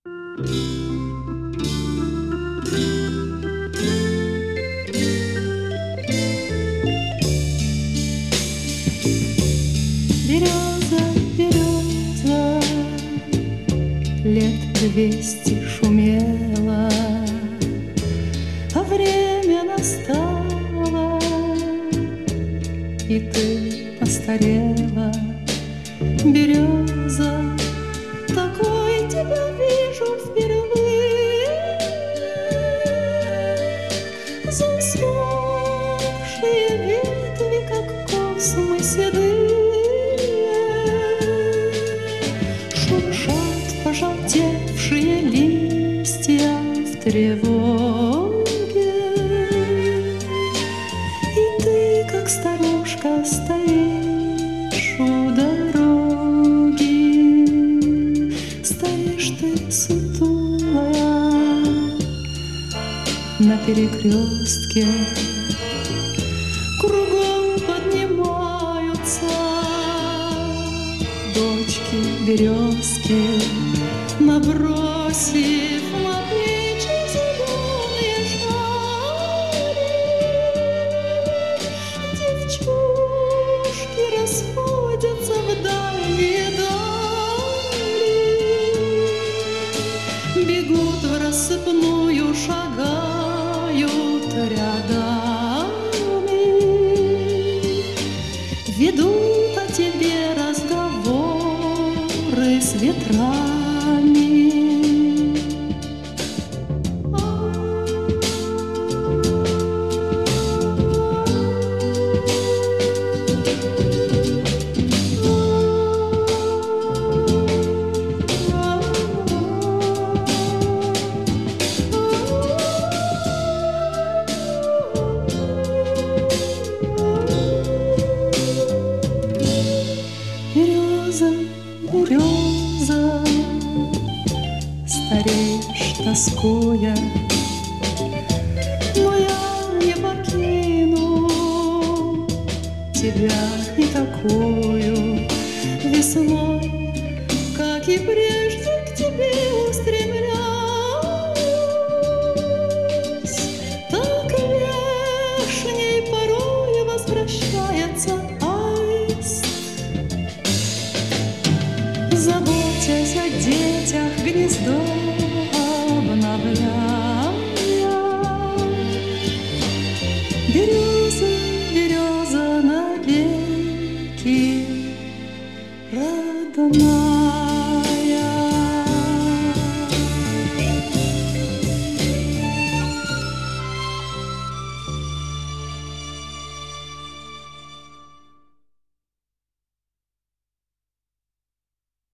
Береза, береза, лет 200 шумела, а время настало, и ты постарела. Береза, такой тебя вижу впервые. Засохшие ветви, как космы седые, шуршат пожелтевшие листья в тревоге, и ты, как старушка, стоишь у дороги. Стоишь ты сутулая на перекрестке, кругом поднимаются дочки березки, набросив на плечи зеленые шали. Девчушки расходятся в дальние дали, бегут в рассыпную, шагают рядами, ведут о тебе разговоры с ветрами. Береза, береза, стареешь, тоскуя, но я не покину тебя и такую. Весной, как и прежде, к тебе устремляюсь. Так вешней порой возвращается аист, заботясь о детях, гнездо